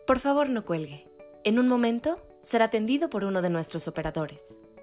Por favor, no cuelgue. En un momento será atendido por uno de nuestros operadores.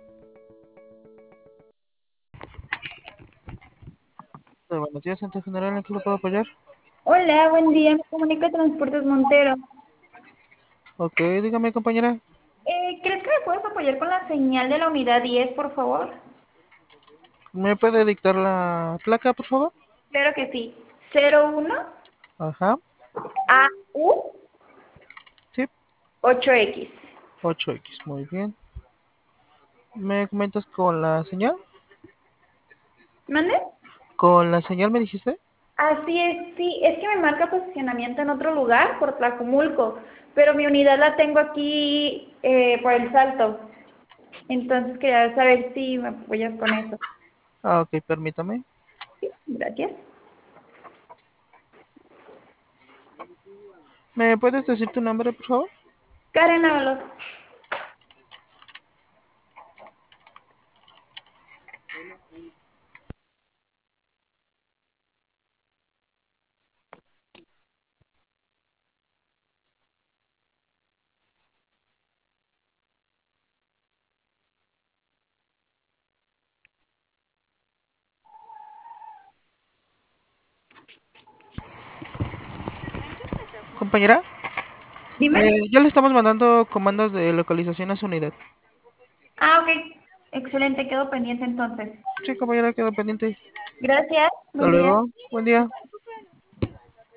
Buenos días, Centro General, ¿en qué lo puedo apoyar? Hola, buen día. Me comunica Transportes Montero. Ok, dígame, compañera. ¿Crees que me puedes apoyar con la señal de la unidad 10, por favor? ¿Me puede dictar la placa, por favor? Claro que sí. 01 Ajá, AU sí, 8X. 8X, muy bien. ¿Me comentas con la señal? ¿Mande? ¿Con la señal me dijiste? Así es, sí. Es que me marca posicionamiento en otro lugar, por Tlajumulco, pero mi unidad la tengo aquí por el Salto. Entonces quería saber si me apoyas con eso. Ah, ok, permítame. Sí, gracias. ¿Me puedes decir tu nombre, por favor? Karen Ábalos. Compañera, Dime. ya le estamos mandando comandos de localización a su unidad. Ah, ok. Excelente, quedo pendiente entonces. Sí, compañera, quedó pendiente. Gracias, Hasta buen día. luego, buen día.